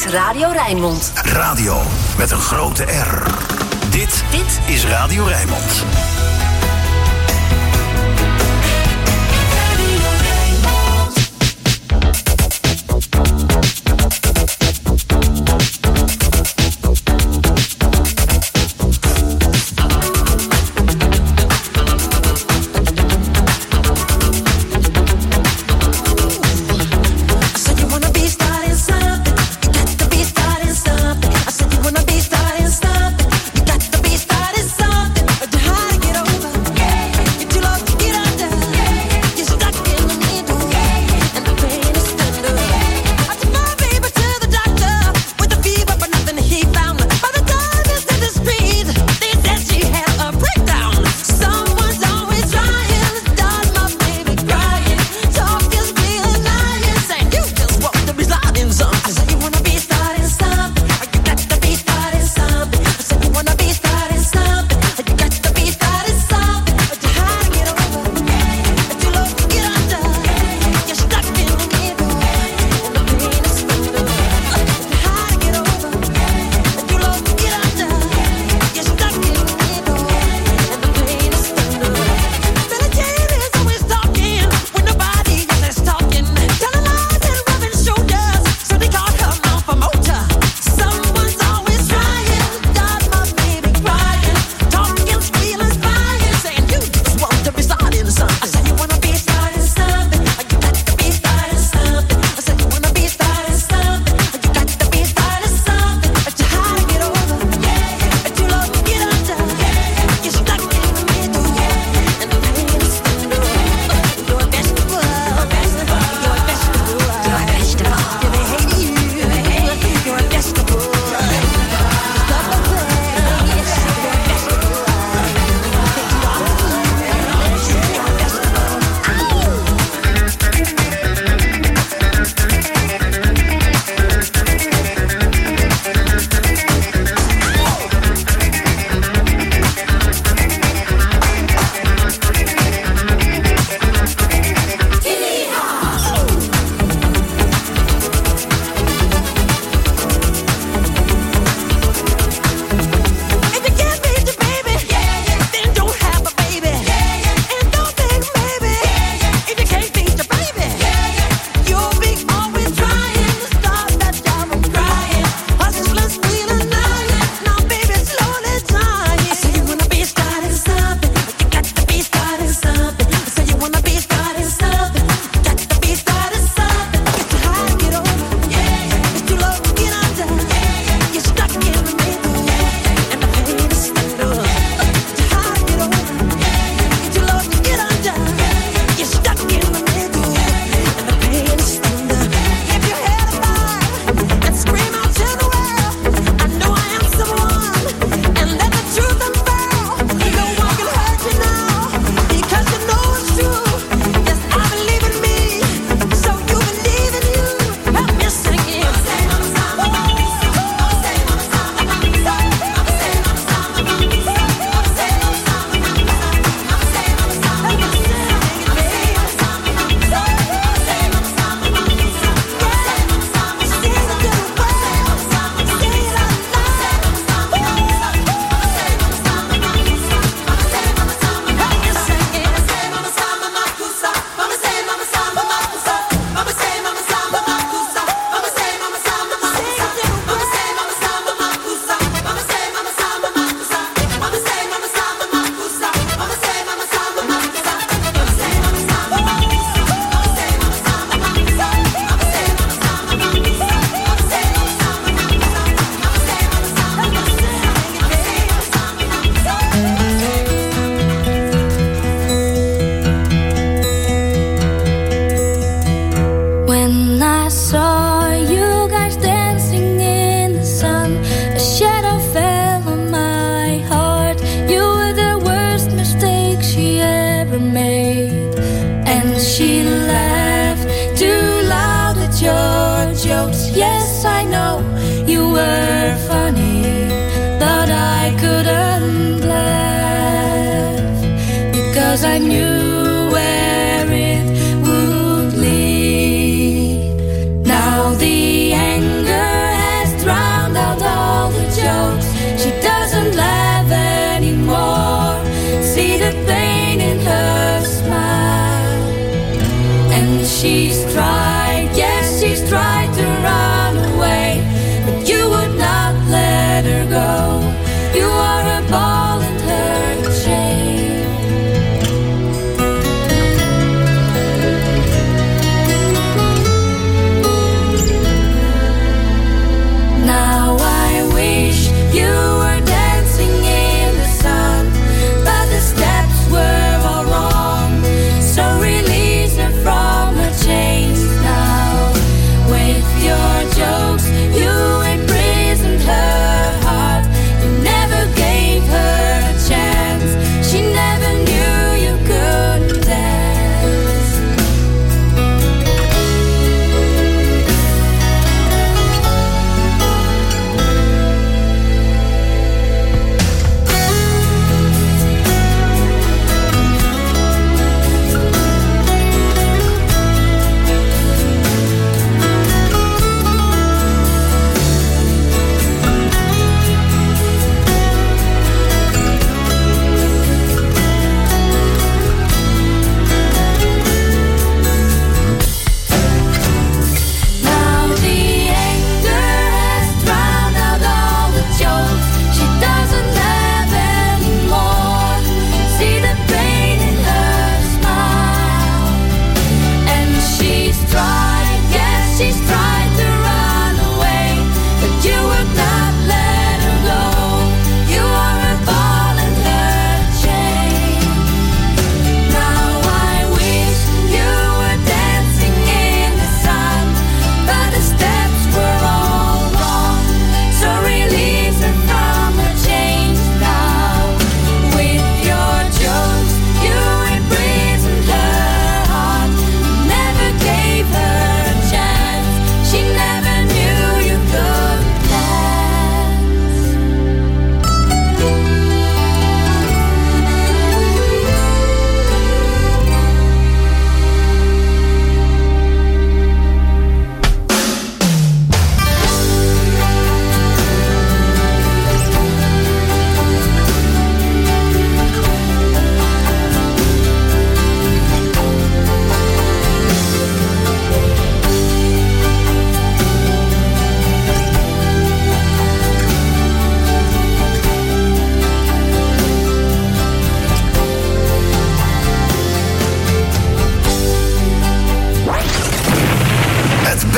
Radio Rijnmond. Radio met een grote R. Dit is Radio Rijnmond. I knew where it would lead. Now the anger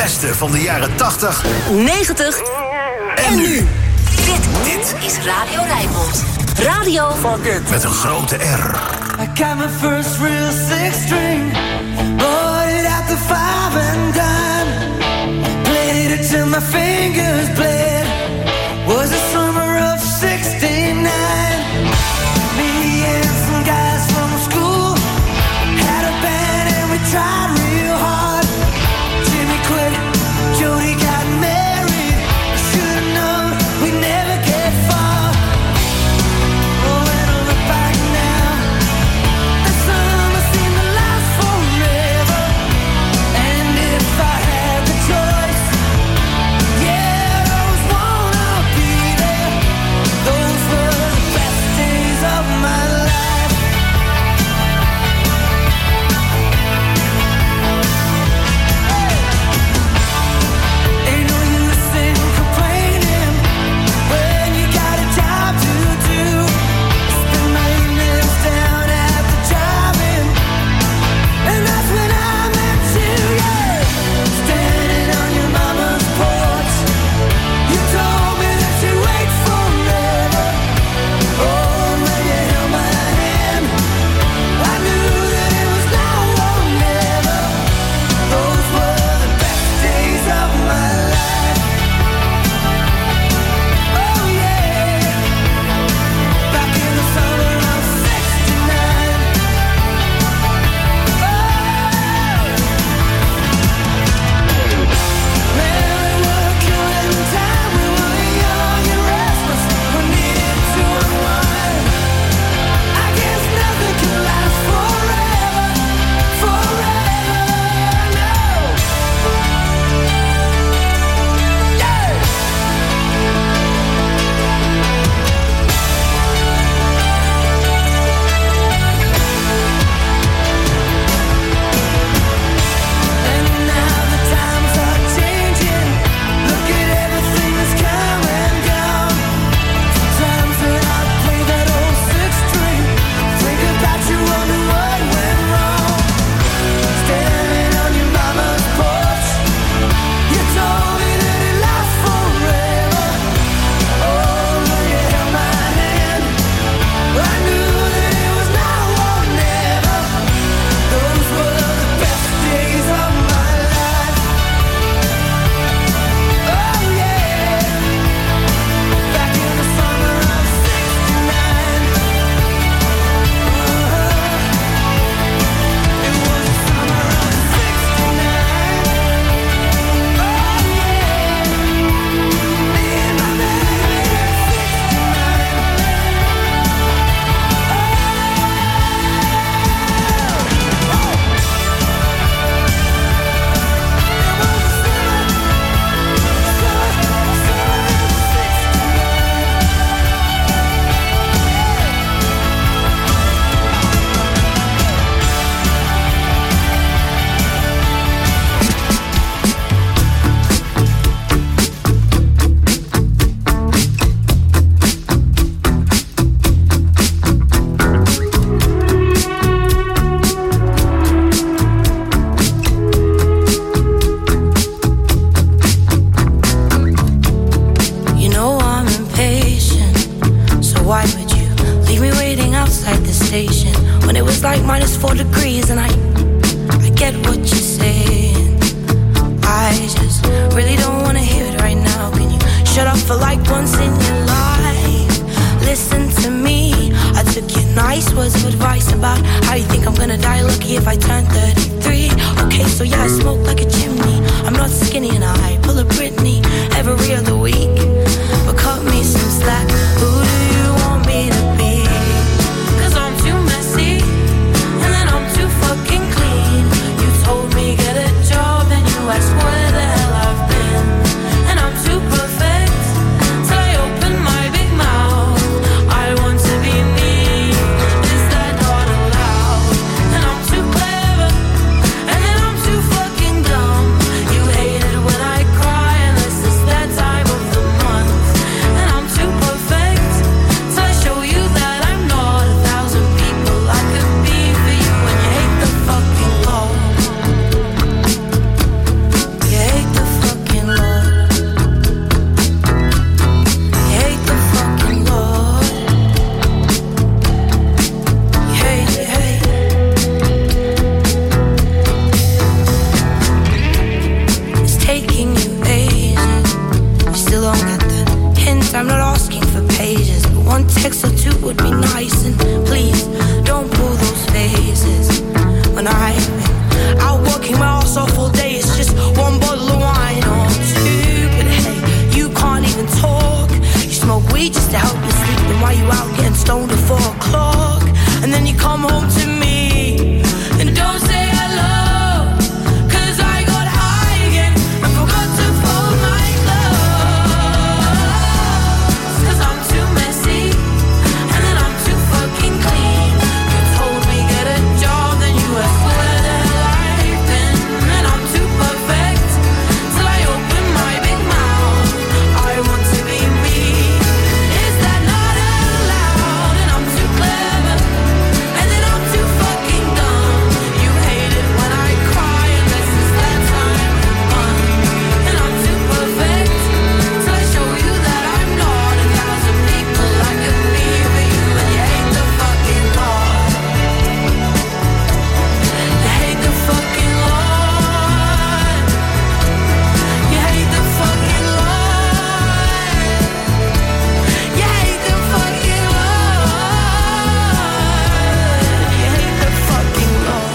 beste van de jaren 80, 90 en nu. Dit is Radio Rijnmond. Radio met een grote R. I got my first real six string, bought it at the 5 and dime, played it till my fingers bled. Was the summer of '69. Me and some guys from school had a band and we tried real hard. Jimmy quit, Jody got married. Should've known we'd never get far. Oh, when I look back now, the summer seemed to last forever. And if I had the choice, yeah, I always wanna be there. Those were the best days of my life. Ain't no use in complaining when you got a job to do. Spend my evenings down at the drive-in, and that's when I met you, yeah. Standing on your mama's porch, you told me that you'd wait forever. Oh, when you held my hand, I knew that it was now or never. Those were the best days of my life. Oh yeah, back in the summer of '69. Man, we were killing time. We were young and restless. We needed to unwind. I guess nothing can last forever, forever, no. Yeah. And now the times are changing. Look at everything that's come and gone. Sometimes when I play that old six string, think about you, wonder what went wrong. Standing on your mama's porch, you told me that it lasts forever. Oh, when you held my hand, I knew that it was now or never. Those were the best days of my life. Oh yeah, back in the summer of '69. It was the summer of '69. Oh yeah, me and my baby at You know I'm impatient, so why would you leave me waiting outside the station when it was like -4 degrees? And I get what you're saying. I just really don't wanna hear it right now. Can you shut up for like once in your life? Listen to me. I took your nice words of advice about how you think I'm gonna die lucky if I turn 33. Okay, so yeah, I smoke like a chimney. I'm not skinny and I pull a Britney every other week. But cut me some slack. Who do you want me to be? 'Cause I'm too messy, and then I'm too fucking clean. You told me get a job, and you asked where the hell I've been. And I'm too perfect, so I open my big mouth. I want to be me. Is that not allowed? And I'm too clever, and then I'm too fucking dumb. You hate it when I cry, unless it's that time of the month. And I'm too perfect. come home to me. And don't say hello, 'cause I got high again and forgot to fold my clothes. 'Cause I'm too messy and then I'm too fucking clean. You told me get a job, then you were swear that life been. And I'm too perfect till I open my big mouth. I want to be me. Is that not allowed? And I'm too clever and then I'm too fucking dumb. You hate it when I cry unless it's that time fun. And I'm too perfect till I show you that I'm not. 1,000 people like a me for you, and you hate the fucking law. You hate the fucking law. You hate the fucking law. You hate the fucking law. You hate the fucking law.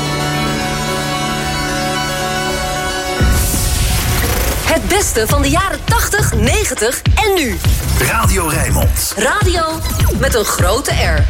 Het beste van de jaren 80, 90 en nu. Radio Rijnmond. Radio met een grote R.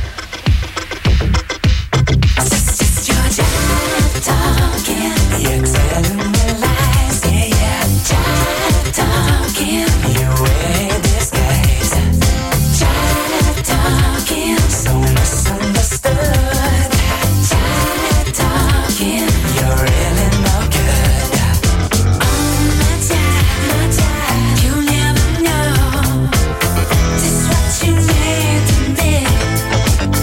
You never know just what you need to me.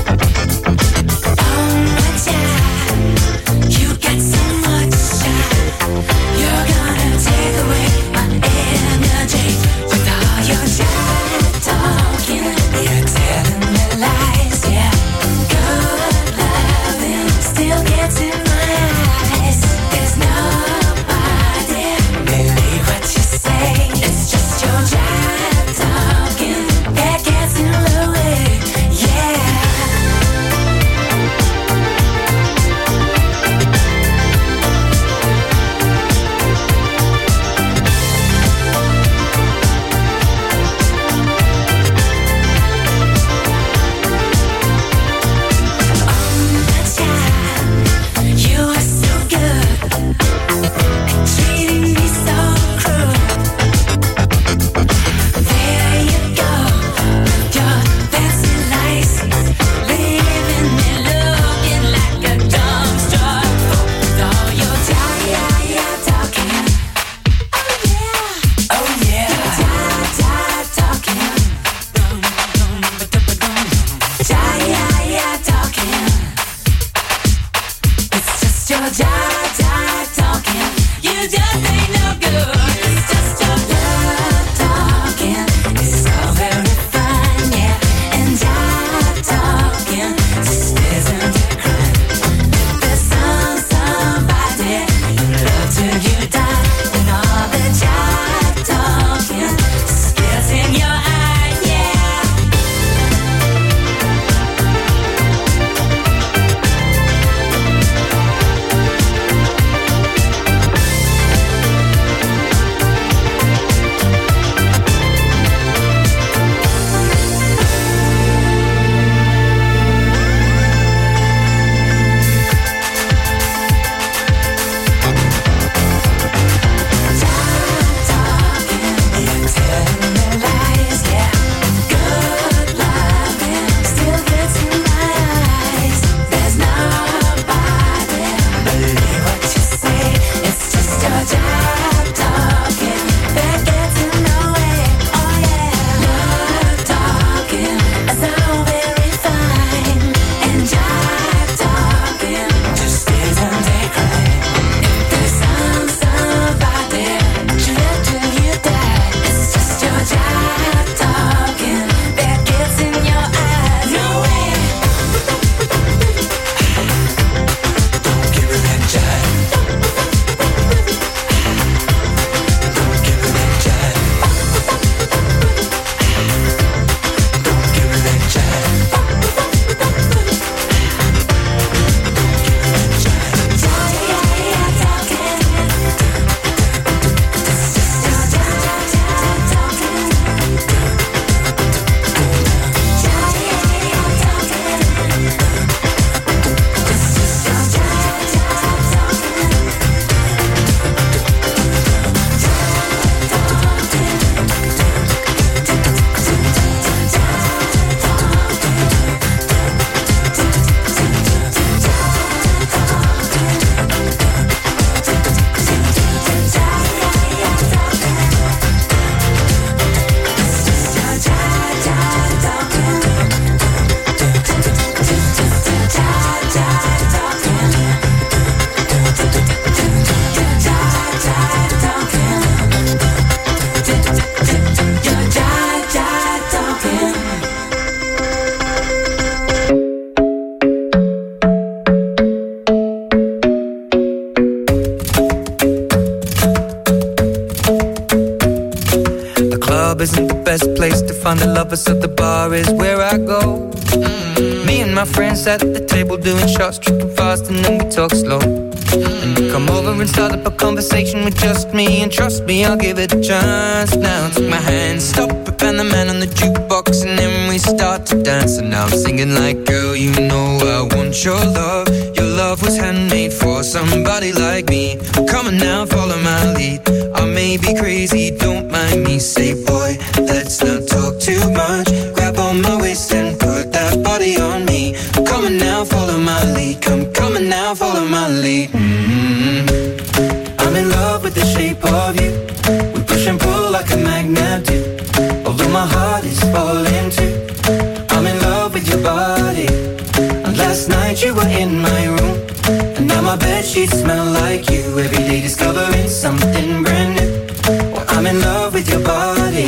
us at the bar is where I go. Me and my friends at the table doing shots, tripping fast and then we talk slow. And you come over and start up a conversation with just me, and trust me, I'll give it a chance. Now take my hand, stop it, and the man on the jukebox, and then we start to dance. And now I'm singing like, girl, you know I want your love. Your love was handmade for somebody like me. Come on now, follow my lead. I may be crazy, don't mind me. Say, boy, let's not talk too much. Grab on my waist and put that body on me. Come on now, follow my lead. Come on now, follow my lead. I'm in love with the shape of you. We push and pull like a magnet do. Although my heart is falling too. I'm in love with your body. And last night you were in my room, and now my bedsheets smell like you. Every day discovering something brand new. Well, I'm in love with your body.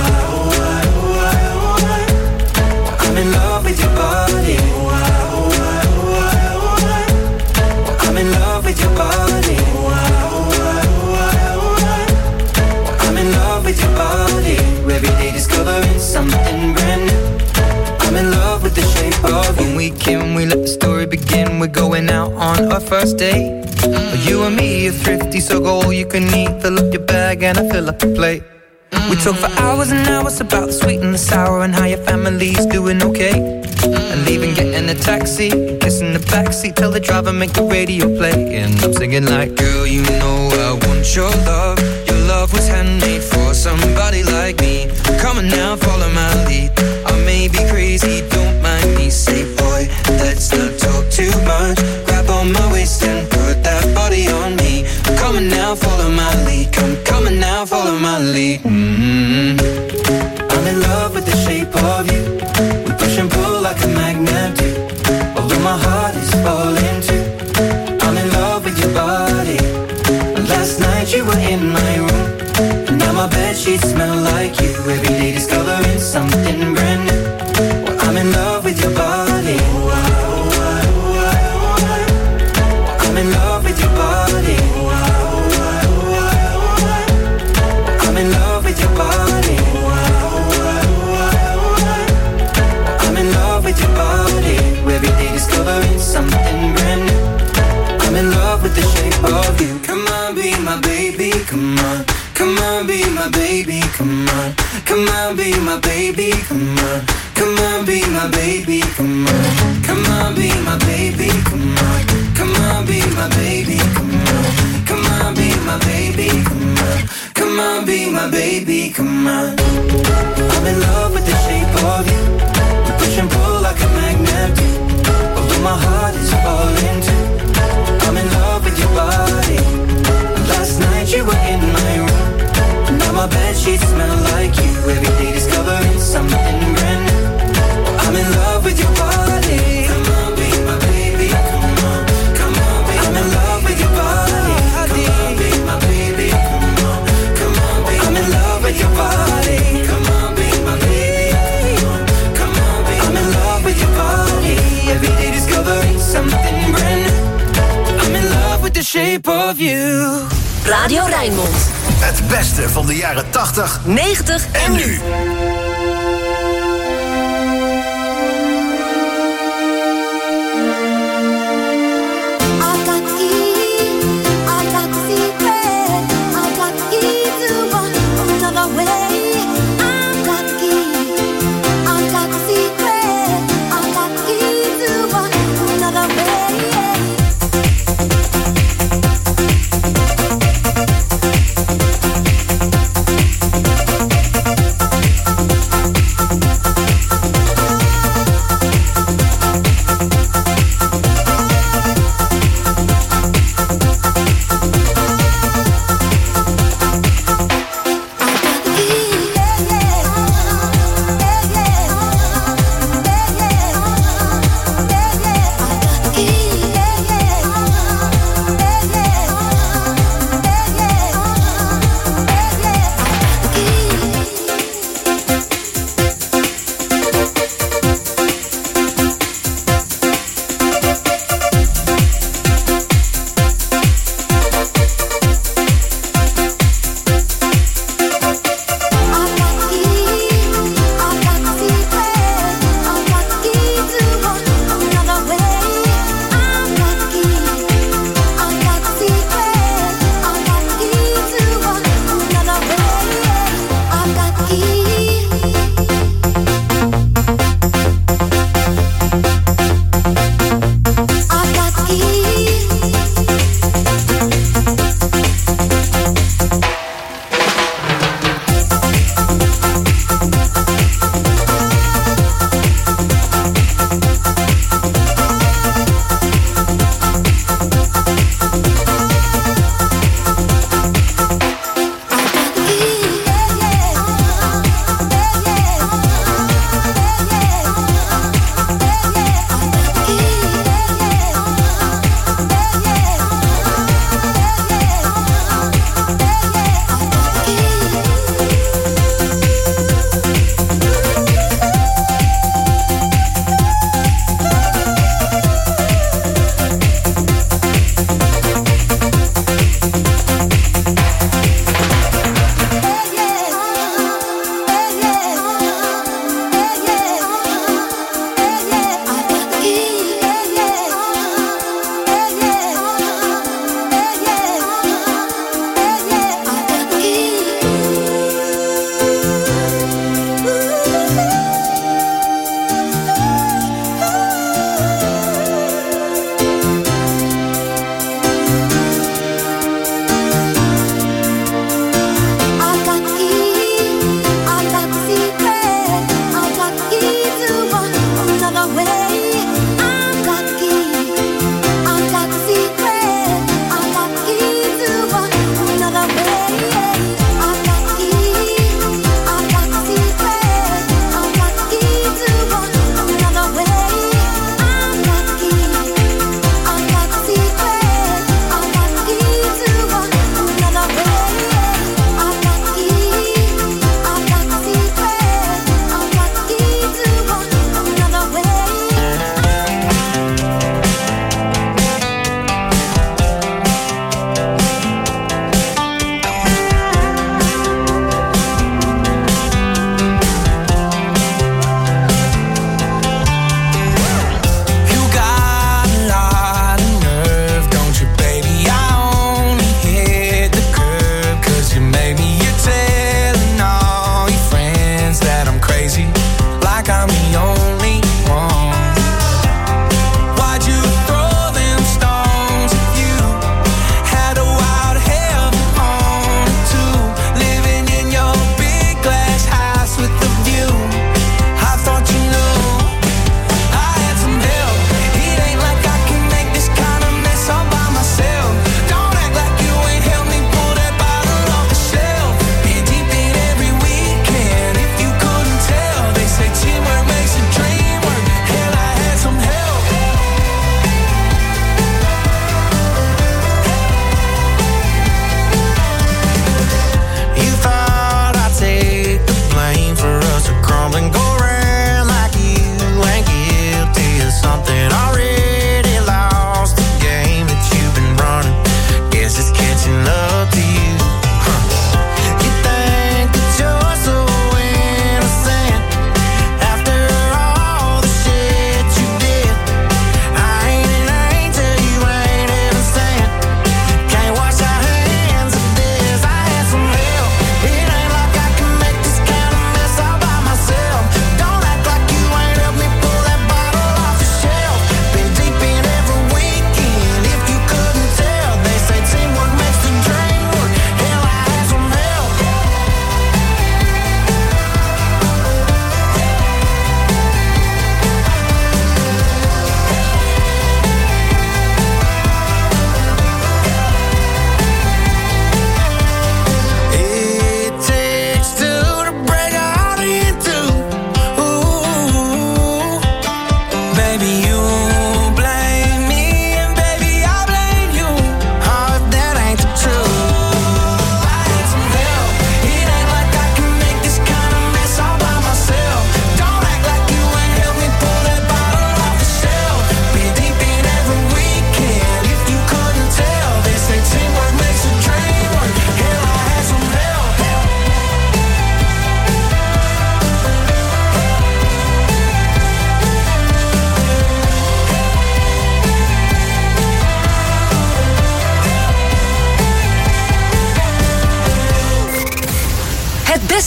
I'm in love with your body. I'm in love with your body. I'm in love with your body. Every day discovering something brand new. I'm in love with the shape of you. When we came, we let the story begin. We're going out on our first date. You and me are thrifty, so go all you can eat. Fill up your bag and I fill up the plate. We talk for hours and hours about the sweet and the sour, and how your family's doing okay. And leaving, getting a taxi, kissing the backseat, tell the driver make the radio play. And I'm singing like, girl, you know I want your love. Your love was handmade for somebody like me. Come on now, follow my lead. I may be crazy, don't mind me. Say, boy, let's not talk too much. Grab on my waist and put that body on me. Come on now, follow my lead. Come on now, follow my lead. I'm in love with the shape of you. We push and pull like a magnet do. Although my heart is falling too. I'm in love with your body. Last night you were in my room, and now my bedsheets smell like you. Every day discovering something brand new. Well, I'm in love with your body. I'm in love with your body. I'm in love with your body. I'm in love with your body. Every day discovering something brand new. I'm in love with the shape of you. Come on, be my baby, come on. Come on, be my baby, come on. Come on, be my baby, come on. Come on, be my baby, come on. Come on, be my baby, come on. Come on, be my baby, come on. Come on, be my baby, come on. Come on, be my baby, come on. I'm in love with the shape of you. We push and pull like a magnet do. Although my heart is falling too. I'm in love with your body. Last night you were in my room, now my bedsheets smell like you. Every day discovering something brand new. I'm in love with your body. Come on, be my baby, come on. Come on, be I'm in love with your body. Come on, be my baby, come on. Come on, be I'm in love with your body. Come on, be my baby, come on. Come on, be I'm in love with your body. Every day discovering something brand new. I'm in love with the shape of you. Radio Rijnmond. Het beste van de jaren 80, 90 en nu.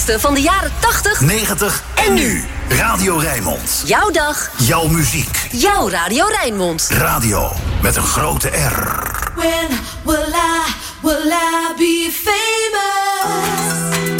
beste van de jaren 80, 90 en nu. Radio Rijnmond. Jouw dag. Jouw muziek. Jouw Radio Rijnmond. Radio met een grote R. When will I be famous?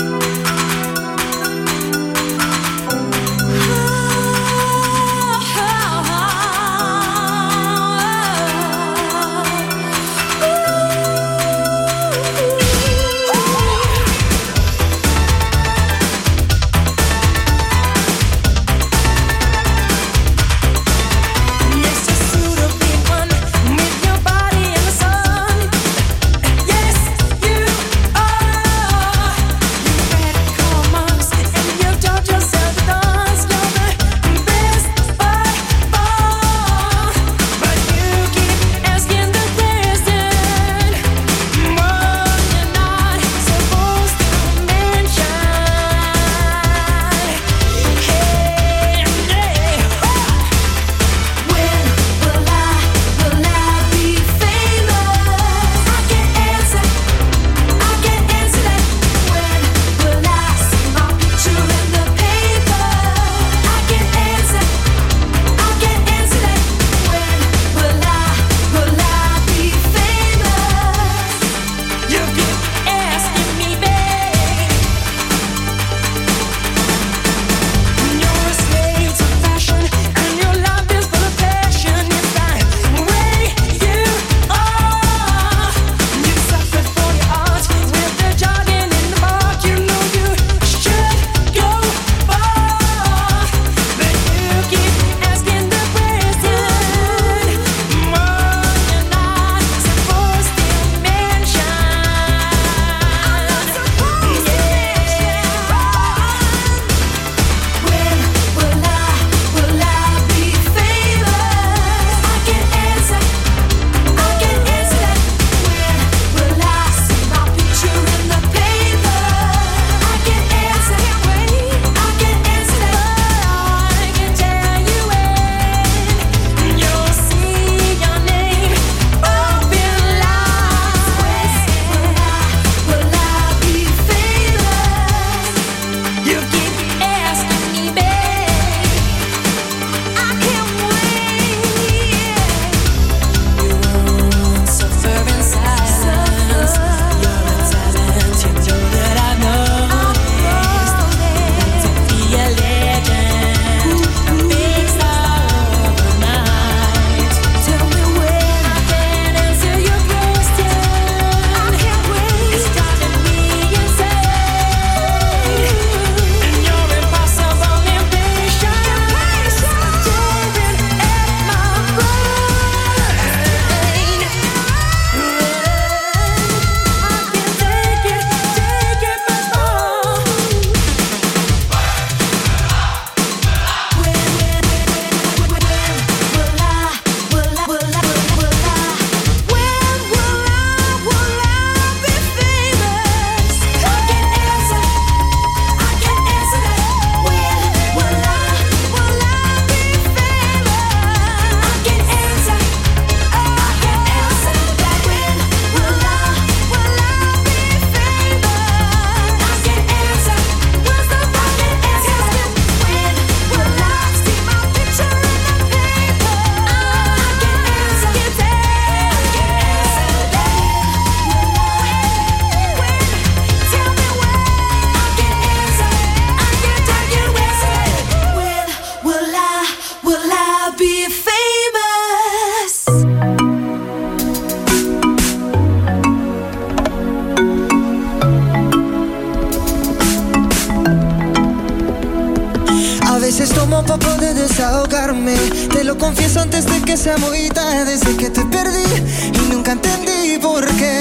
veces tomo pa' poder desahogarme. Te lo confieso antes de que sea muy tarde. Desde que te perdí y nunca entendí por qué.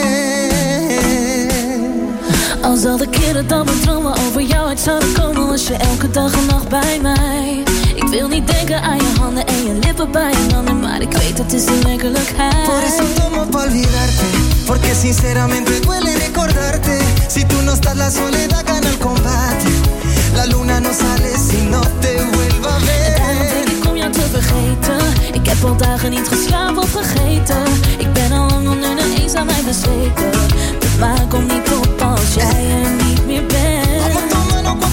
Als al de keren dat mijn dromen over jou uit zouden komen, was je elke dag en nacht bij mij. Ik wil niet denken aan je handen en je lippen bij je handen, maar ik weet het is de werkelijkheid. Por eso tomo pa' olvidarte, porque sinceramente duele recordarte. Si tú no estás la soledad gana el combate. La luna no sale si no te vuelva a ver. En daarom denk ik om jou te vergeten. Ik heb al dagen niet geslapen of vergeten. Ik ben al lang onder de eenzaamheid bezweken. Maar kom niet op als jij er niet meer bent. Vamos tomando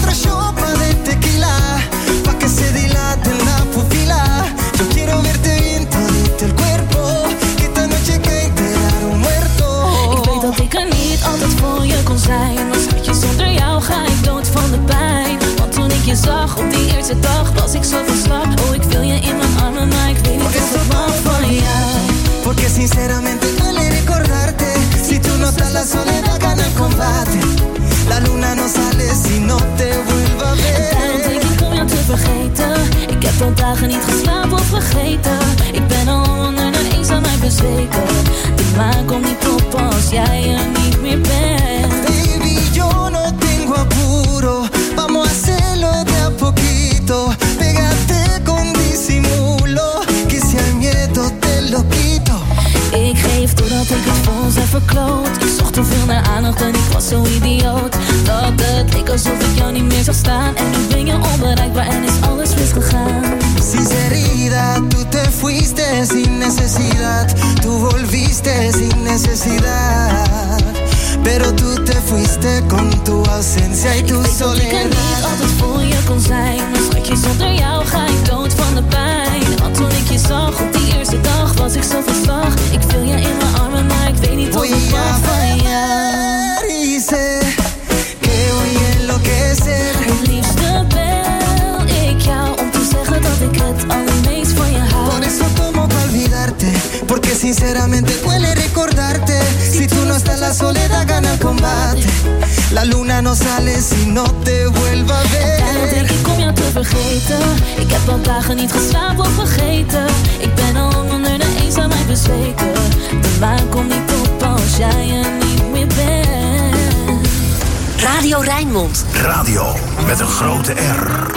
dat ik er niet altijd voor je kon zijn. Maar schatje, zonder jou ga ik dood van de pijn. Want toen ik je zag op die eerste dag was ik zo van slag. Oh, ik wil je in mijn armen, maar ik weet niet of ik mag van jou. Porque sinceramente duele recordarte. Si tú no estás la soledad gana el combate. La luna no sale si no te vuelva a ver. Daarom denk ik om jou te vergeten. Ik heb al dagen niet geslapen of vergeten. Ik ben al onder de eenzaamheid bezweken. De maan komt niet op als jij er niet meer bent. Baby, yo no tengo apuro. Vamos a hacerlo de a poquito. Pégate con disimulo. Que si al miedo te lo quito. Ik geef doordat ik het voor ons heb verkloot. Ik zocht te veel naar aandacht en ik was zo idioot. Dat het leek alsof ik jou niet meer zag staan. En nu ben je onbereikbaar en is alles misgegaan. Sinceridad, tú te fuiste sin necesidad. Tú volviste sin necesidad. Pero tú te fuiste con tu ausencia y tu soledad. Ik weet dat ik er niet altijd voor je kon zijn. Maar schatje, zonder jou ga ik dood van de pijn. Want toen ik je zag op die eerste dag was ik zo van slag. Ik viel je in mijn armen, maar ik weet niet of ik mag van jou. Dice que voy a enloquecer. Het liefste bel ik jou om te zeggen dat ik het allermeest van je hou. Por eso tomo pa olvidarte. Porque sinceramente duele recordarte. Si tú no estás la soledad gana el combate. La luna no sale si no te vuelva a ver. Daarom denk ik om jou te vergeten. Ik heb al dagen niet geslapen of vergeten. Ik ben al onder de eenzaamheid bezweken. De maan komt niet op als jij er niet meer bent. Radio Rijnmond. Radio met een grote R.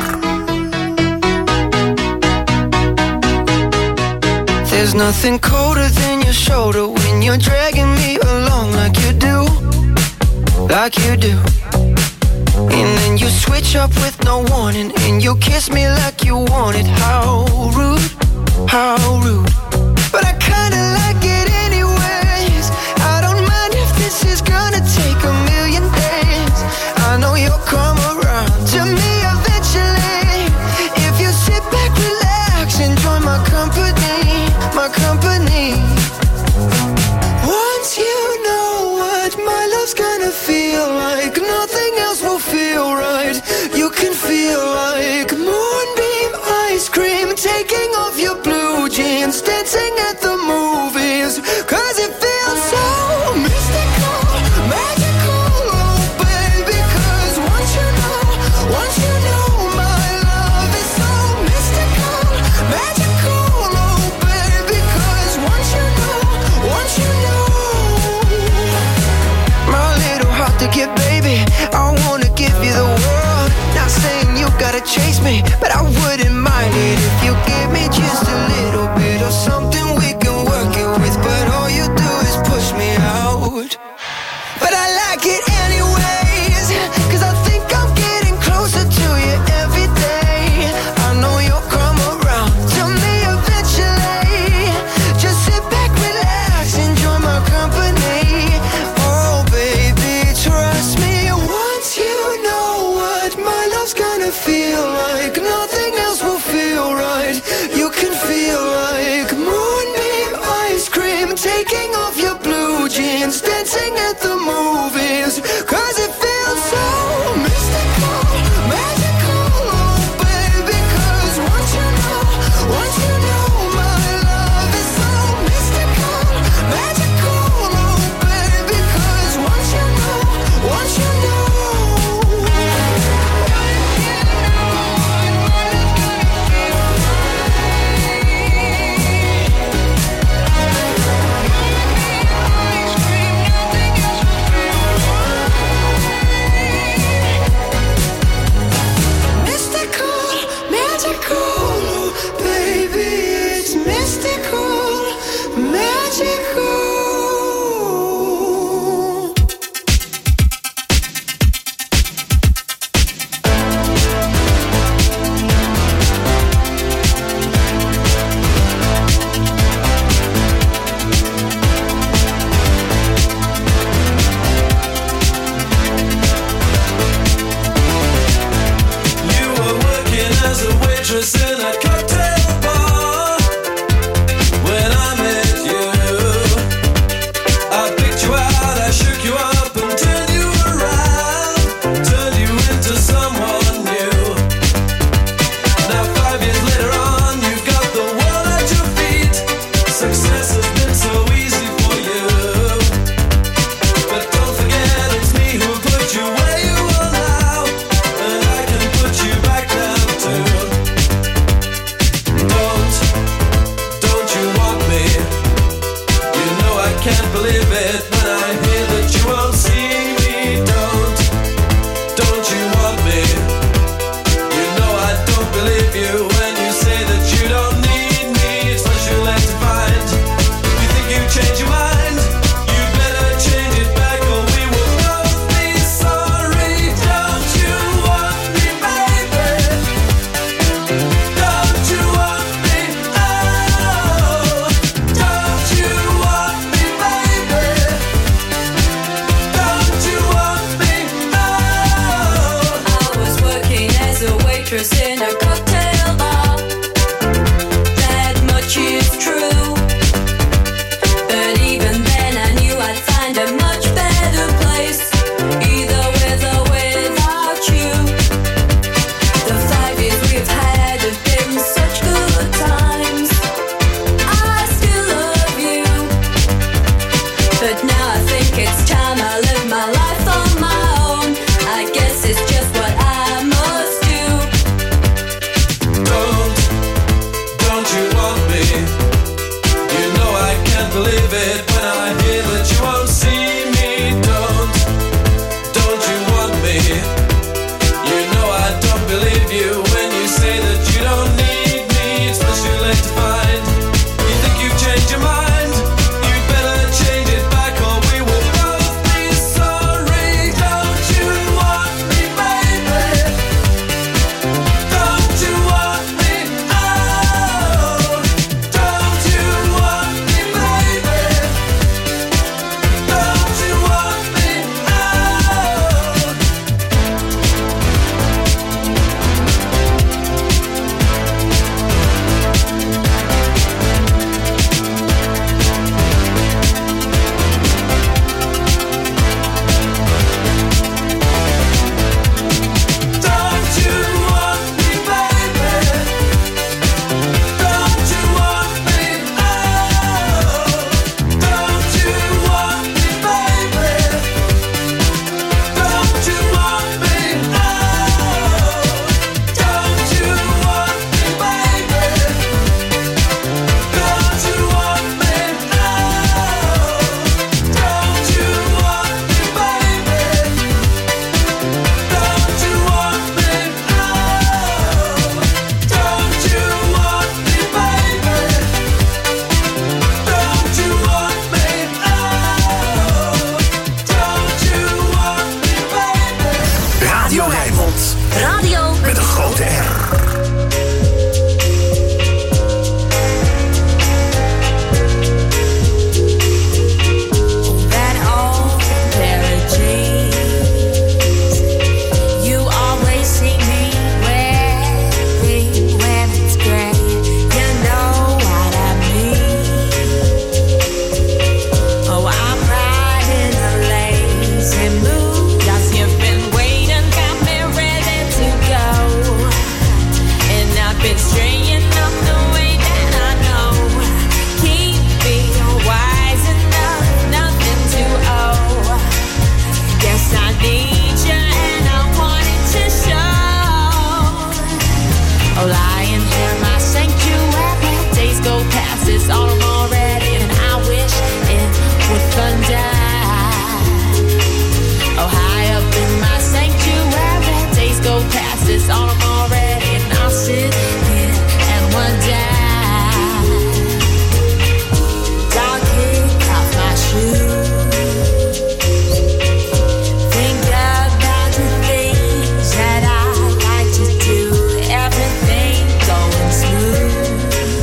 There's nothing colder than your shoulder when you're dragging me along like you do, like you do. And then you switch up with no warning and you kiss me like you want it. How rude, how rude. But I kinda like it anyways. I don't mind if this is gonna take a million days. I know you'll come around to me eventually. If you sit back, relax, enjoy my company, my company. Once you know what my love's gonna feel like, nothing else will feel right. You can feel like moonbeam ice cream, taking off your blue jeans, dancing at the movies, 'cause it feels so mystical, magical, oh baby, 'cause once you know my love is so mystical, magical, oh baby, 'cause once you know my little heart to give, baby, I wanna give you the world. Not saying you gotta chase me, but I wouldn't mind it if you give me just a little bit of something we can work it with. But all you do is push me out. But I like it anyways, 'cause I think I'm getting closer to you every day. I know you'll come around to me eventually. Just sit back, relax, enjoy my company. Oh baby, trust me. Once you know what my love's gonna feel like, nothing else will feel right. You can feel like moonbeam ice cream, taking off your blue jeans, dancing at the movies, 'cause it feels so mystical, magical, oh baby, 'cause once you know my love is so mystical, magical, oh baby, 'cause once you know. believe it when I hear that you won't see me. Don't you want me? You know I don't believe you when you say that you don't need me. It's what you're left to find. You think you change your mind? You better change it back or we will both be sorry. Don't you want me, baby? Don't you want me? Oh, don't you want me, baby? Don't you want me? Oh, I was working as a waitress in a cocktail bar. That much is true. But even then I knew I'd find a much better place, either with or without you. The 5 years we've had have been such good times. I still love you, but now I think it's time I live my life on my own. I guess it's just what I must do. Don't you want me? You know I can't believe it when I hear that you won't see me. Don't you want me? You know I don't believe you when you say that you don't need me. It's much too late to find. You think you've changed your mind? You better change it back or we will both be sorry. Don't you want me, baby? Don't you want me? Oh, don't you want me, baby? Don't you want me? Oh. Don't you want me, baby? Don't you want me? Oh, don't you want me, baby? Don't you want me? Oh, don't you want me, baby? Don't you want me? Oh, don't you want me, baby? Don't you want me? Oh, don't you want me, baby? Don't you want me? Oh, don't you want me, baby? Radio Rijnmond. Radio Met een grote R. That old pair of jeans you always see me wearing when it's gray. You know what I mean. Oh, I'm riding a lazy mood. 'Cause you've been waiting, got me ready to go. And I've been straying up the way that I know. Keep me wise enough, nothing to owe. Guess I need you and I want it to show. Oh, lying here, my sanctuary. Days go past, it's autumn already, and I wish it would thunder. Oh, high up in my sanctuary. Days go past, it's autumn already, and I'll sit here and wonder. I'll kick off my shoes. Think about the things that I like to do. Everything going smooth.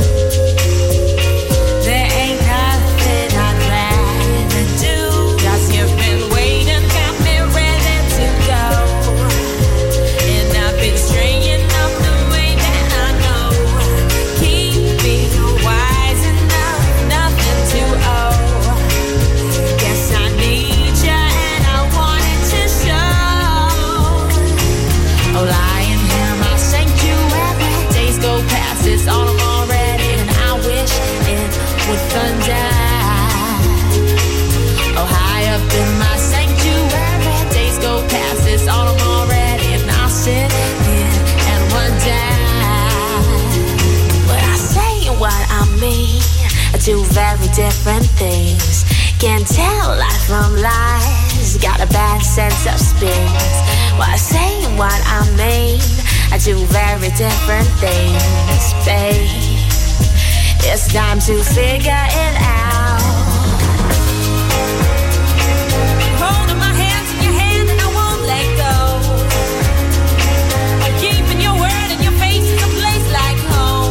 There ain't nothing I'd rather do. 'Cause you've been waiting, got me ready to go. And I've been straying up the way that I know. Keep me wise enough, nothing to owe. Guess I need you and I want it to show. Oh, lying here, my sanctuary. Days go past, it's autumn already, and I wish it would thunder. Oh, high up in my sanctuary. Days go past, it's autumn already, and I'll sit here and wonder. What I say and what I mean are two very different things. Can't tell life from lies. Got a bad sense of spins. What I say and what I mean, I do very different things, babe. It's time to figure it out. Holding my hands in your hand and I won't let go. Keeping your word and your face is a place like home.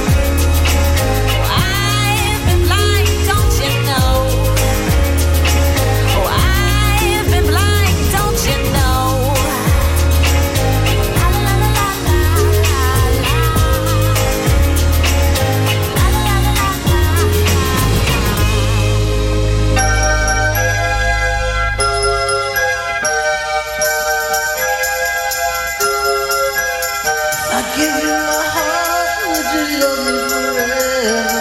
I've been blind, don't you know? Oh, I've been blind, don't you know? La la la la la la. La la la la la I give you my heart, would you love me forever?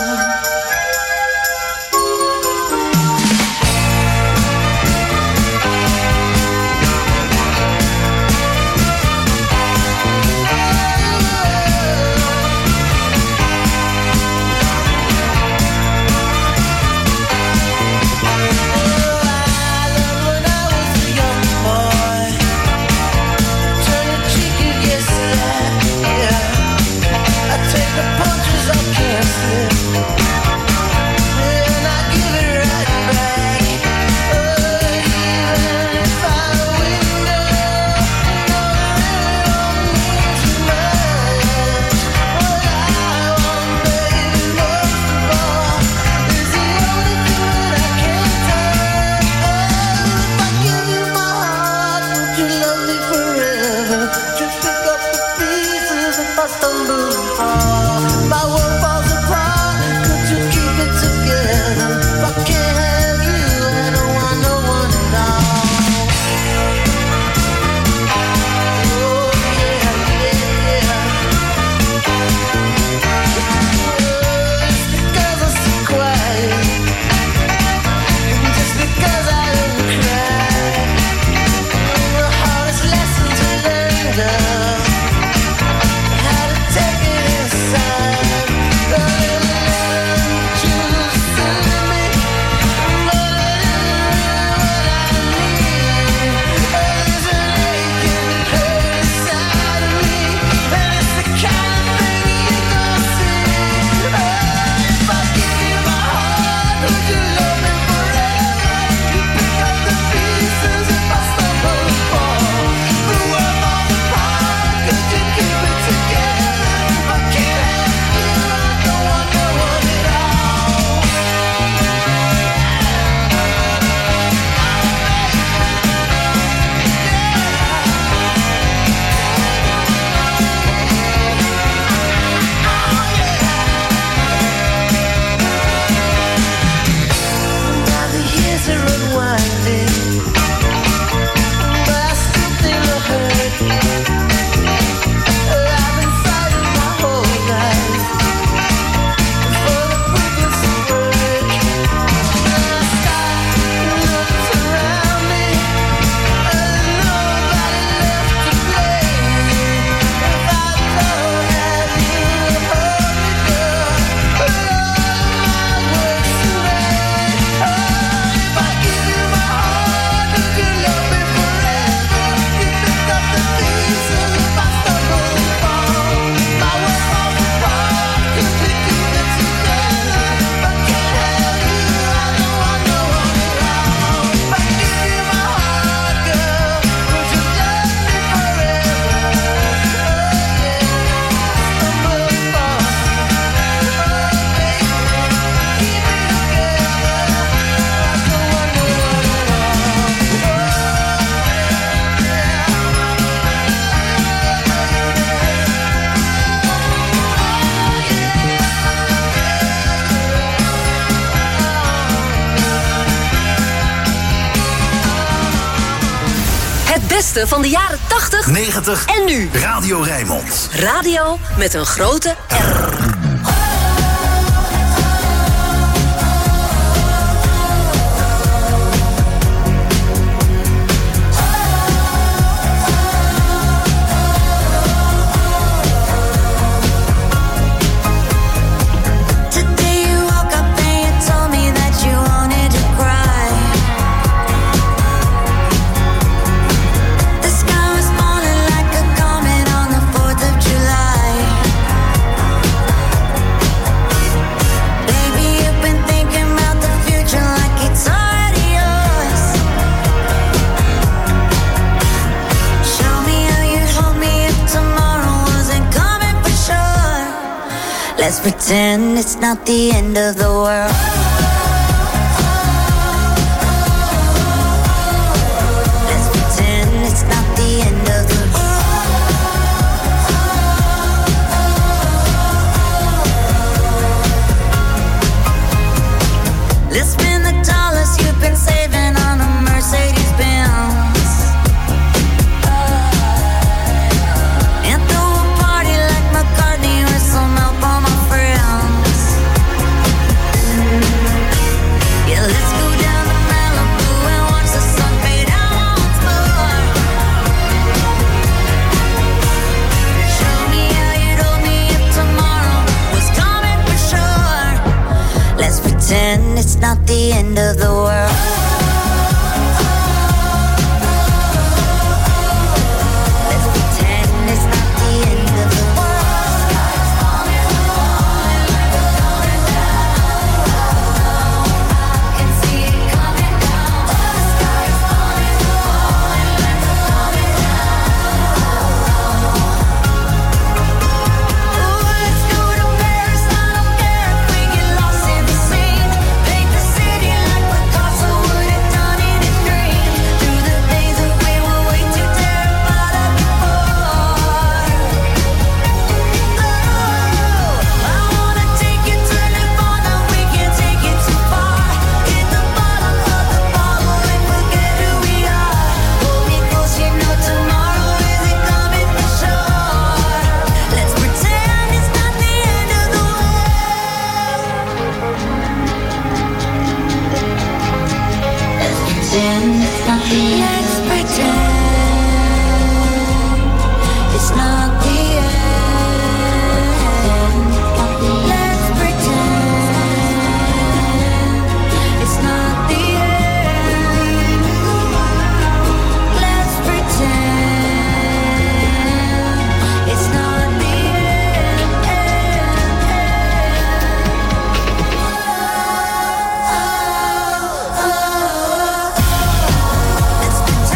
beste van de jaren 80, 90 en nu. Radio Rijnmond. Radio met een grote R. Today you woke up and you told me that you wanted to Let's pretend it's not the end of the world. Let's pretend it's not the end of the world. Let's spend the dollars you've been saving on a Mercedes-Benz. Pretend it's not the end of the world. Let's pretend it's not the end of the world. Sky's falling, falling down. I can see it coming down. The sky's falling, falling down. Oh, let's go to Paris. I don't care if we get lost in the sea. Let's pretend it's not the end. Let's pretend it's not the end. Let's pretend it's not the end.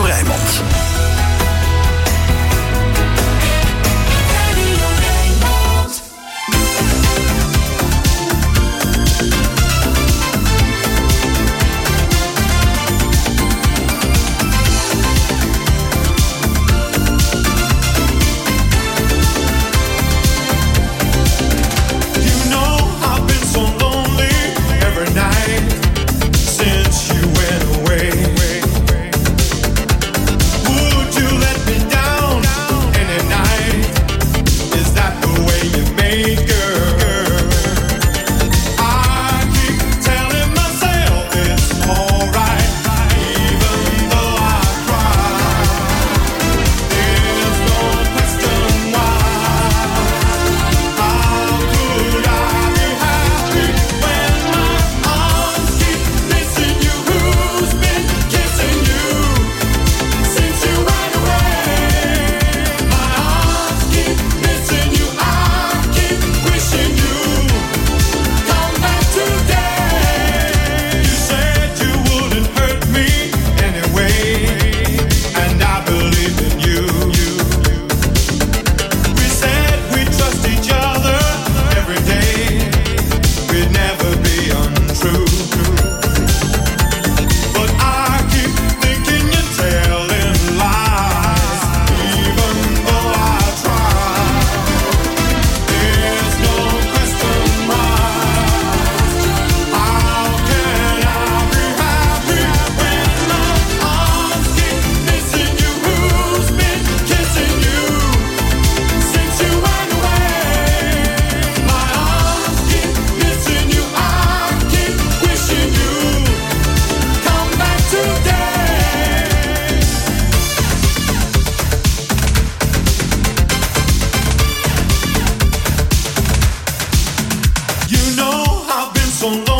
Rijnmond. So long.